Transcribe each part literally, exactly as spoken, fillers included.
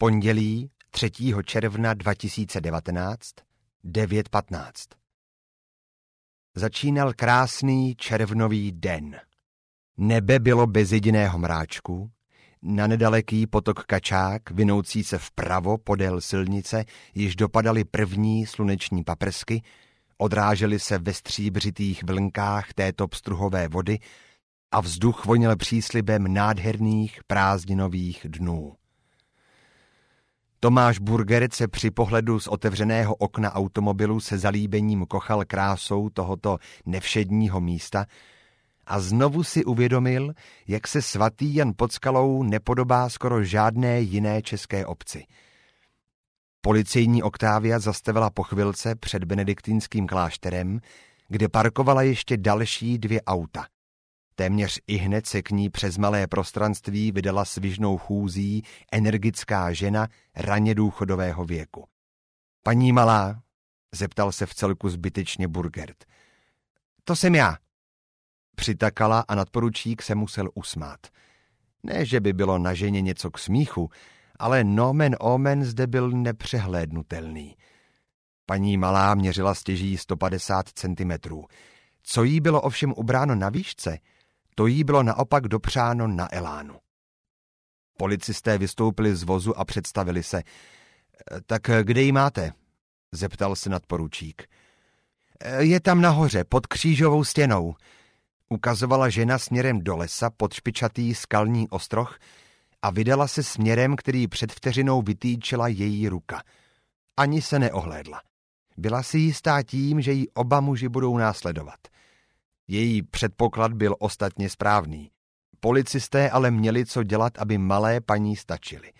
Pondělí třetího června dva tisíce devatenáct, devět patnáct. Začínal krásný červnový den. Nebe bylo bez jediného mráčku, na nedaleký potok Kačák, vinoucí se vpravo podél silnice, již dopadaly první sluneční paprsky, odrážely se ve stříbřitých vlnkách této pstruhové vody a vzduch voněl příslibem nádherných prázdninových dnů. Tomáš Burgert se při pohledu z otevřeného okna automobilu se zalíbením kochal krásou tohoto nevšedního místa a znovu si uvědomil, jak se svatý Jan pod Skalou nepodobá skoro žádné jiné české obci. Policejní Oktávia zastavila po chvilce před benediktínským klášterem, kde parkovala ještě další dvě auta. Téměř ihned se k ní přes malé prostranství vydala svižnou chůzí energická žena raně důchodového věku. Paní malá, zeptal se vcelku zbytečně Burgert. To jsem já. Přitakala a nadporučík se musel usmát. Ne, že by bylo na ženě něco k smíchu, ale nomen omen zde byl nepřehlédnutelný. Paní malá měřila stěží sto padesát centimetrů. Co jí bylo ovšem ubráno na výšce, to jí bylo naopak dopřáno na elánu. Policisté vystoupili z vozu a představili se. Tak kde ji máte? Zeptal se nadporučík. Je tam nahoře, pod křížovou stěnou. Ukazovala žena směrem do lesa pod špičatý skalní ostroh a vydala se směrem, který před vteřinou vytýčila její ruka. Ani se neohlédla. Byla si jistá tím, že jí oba muži budou následovat. Její předpoklad byl ostatně správný. Policisté ale měli co dělat, aby malé paní stačili.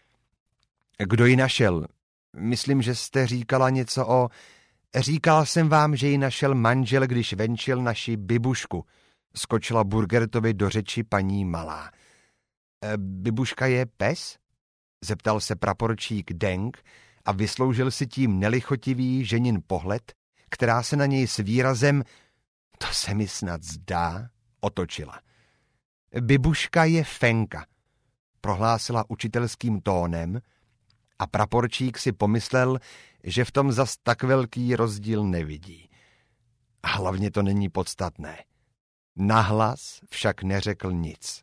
Kdo ji našel? Myslím, že jste říkala něco o... Říkal jsem vám, že ji našel manžel, když venčil naši bibušku. Skočila Burgertovi do řeči paní malá. E, bibuška je pes? Zeptal se praporčík Denk a vysloužil si tím nelichotivý ženin pohled, která se na něj s výrazem to se mi snad zdá, otočila. Bibuška je Fenka, prohlásila učitelským tónem a praporčík si pomyslel, že v tom zas tak velký rozdíl nevidí. A hlavně to není podstatné. Nahlas však neřekl nic.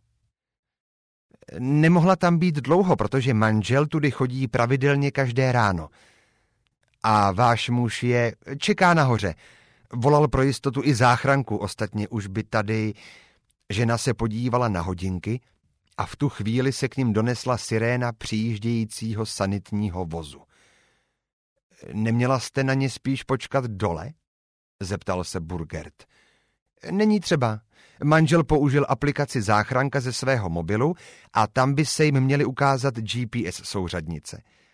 Nemohla tam být dlouho, protože manžel tudy chodí pravidelně každé ráno. A váš muž je... čeká nahoře. Volal pro jistotu i záchranku, ostatně už by tady... Žena se podívala na hodinky a v tu chvíli se k ním donesla siréna přijíždějícího sanitního vozu. Neměla jste na ně spíš počkat dole? Zeptal se Burgert. Není třeba. Manžel použil aplikaci záchranka ze svého mobilu a tam by se jim měly ukázat G P S souřadnice.